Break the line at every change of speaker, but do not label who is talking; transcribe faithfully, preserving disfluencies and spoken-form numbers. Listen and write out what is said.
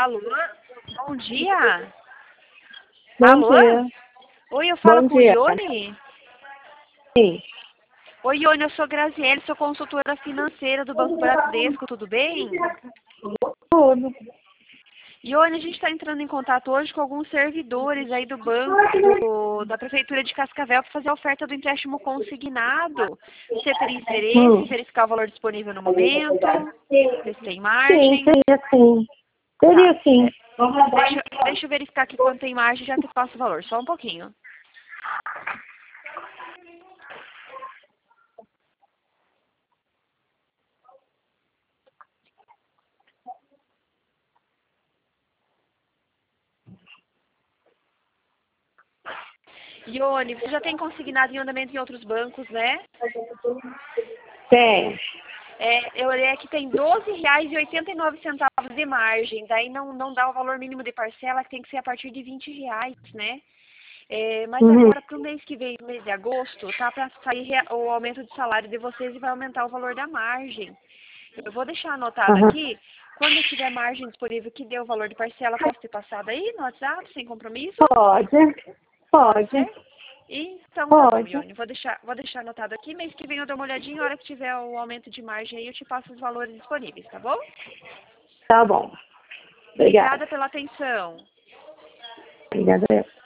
Alô? Bom dia.
Bom
Alô?
dia.
Oi, eu falo
Bom
com o
dia.
Ione?
Sim.
Oi, Ione, eu sou Graziele, sou consultora financeira do Banco Bradesco, tudo bem?
Tudo.
Ione, a gente está entrando em contato hoje com alguns servidores aí do banco, do, da Prefeitura de Cascavel, para fazer a oferta do empréstimo consignado. Você teria interesse em
Hum.
verificar o valor disponível no momento? Ver se tem
Sim,
margem?
teria sim.
Tá.
Teria sim.
Deixa, deixa eu verificar aqui quanto tem margem, já te passo o valor. Só um pouquinho. Ione, você já tem consignado em andamento em outros bancos, né?
Tem.
É, eu olhei aqui, tem doze reais e oitenta e nove centavos de margem. Daí não, não dá o valor mínimo de parcela, que tem que ser a partir de vinte reais, né? É, mas
Uhum.
agora, para o mês que vem, mês de agosto, tá para sair rea- o aumento de salário de vocês e vai aumentar o valor da margem. Eu vou deixar anotado
Aham.
aqui. Quando tiver margem disponível que dê o valor de parcela, posso ter passado aí no WhatsApp, sem compromisso?
Pode.
Pode
Pode.
ser? Então tá bom,
Pode.
Ione. Vou deixar, vou deixar anotado aqui. Mês que vem eu dou uma olhadinha. A hora que tiver o aumento de margem aí, eu te passo os valores disponíveis, tá bom?
Tá bom. Obrigada.
Obrigada pela atenção.
Obrigada.